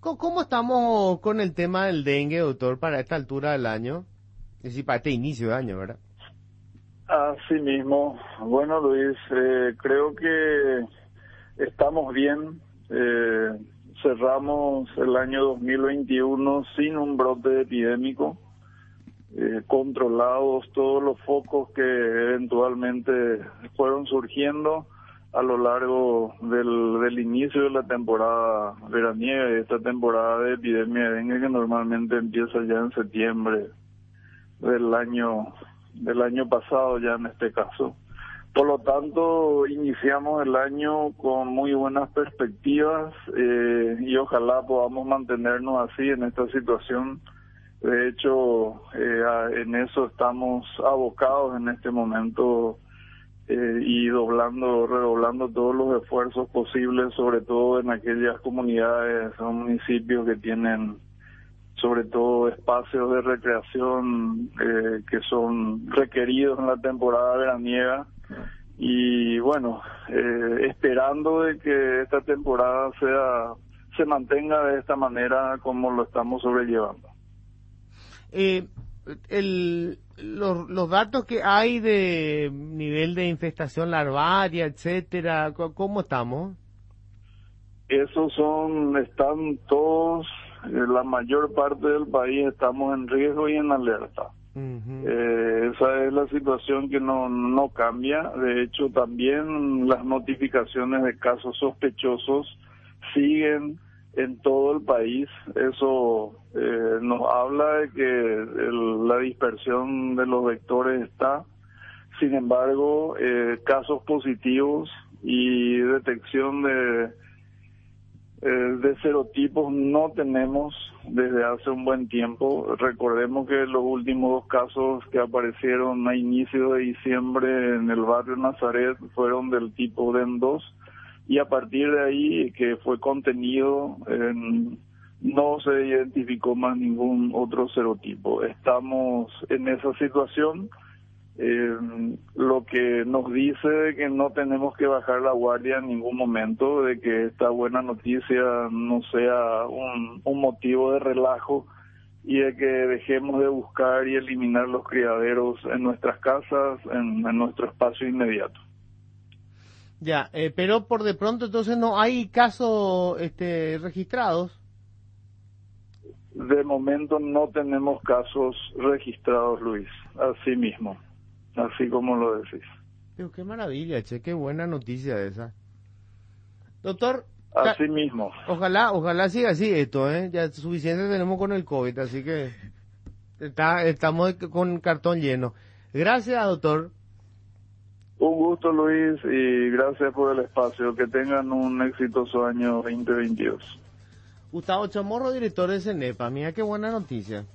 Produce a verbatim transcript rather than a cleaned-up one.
¿Cómo, cómo estamos con el tema del dengue, doctor, para esta altura del año? Es decir, para este inicio de año, ¿verdad? Así mismo. Bueno, Luis, eh, creo que estamos bien. Eh, cerramos el año dos mil veintiuno sin un brote epidémico, eh, controlados todos los focos que eventualmente fueron surgiendo a lo largo del, del inicio de la temporada veraniega y esta temporada de epidemia de dengue que normalmente empieza ya en septiembre del año del año pasado, ya en este caso. Por lo tanto, iniciamos el año con muy buenas perspectivas eh, y ojalá podamos mantenernos así en esta situación. De hecho, eh, en eso estamos abocados en este momento eh, y doblando, redoblando todos los esfuerzos posibles, sobre todo en aquellas comunidades o municipios que tienen sobre todo espacios de recreación eh, que son requeridos en la temporada veraniega y bueno, eh, esperando de que esta temporada sea se mantenga de esta manera como lo estamos sobrellevando. Eh, el, los, los datos que hay de nivel de infestación larvaria, etcétera, ¿cómo estamos? Esos son, están todos, eh, la mayor parte del país estamos en riesgo y en alerta. Uh-huh. Eh, esa es la situación que no, no cambia. De hecho, también las notificaciones de casos sospechosos siguen en todo el país. Eso eh, nos habla de que el, la dispersión de los vectores está. Sin embargo, eh, casos positivos y detección de de serotipos no tenemos desde hace un buen tiempo. Recordemos que los últimos dos casos que aparecieron a inicio de diciembre en el barrio Nazaret fueron del tipo D E M dos y a partir de ahí que fue contenido en, no se identificó más ningún otro serotipo. Estamos en esa situación. Eh, lo que nos dice que no tenemos que bajar la guardia en ningún momento, de que esta buena noticia no sea un, un motivo de relajo y de que dejemos de buscar y eliminar los criaderos en nuestras casas, en, en nuestro espacio inmediato. Ya, eh, pero por de pronto entonces no hay casos este, registrados. De momento no tenemos casos registrados, Luis, así mismo. Así como lo decís. Pero qué maravilla, che, qué buena noticia esa. Doctor. Así mismo. Ojalá, ojalá siga así esto, ¿eh? Ya suficiente tenemos con el COVID, así que está, estamos con cartón lleno. Gracias, doctor. Un gusto, Luis, y gracias por el espacio. Que tengan un exitoso año veinte veintidós. Gustavo Chamorro, director de CENEPA. Mira qué buena noticia.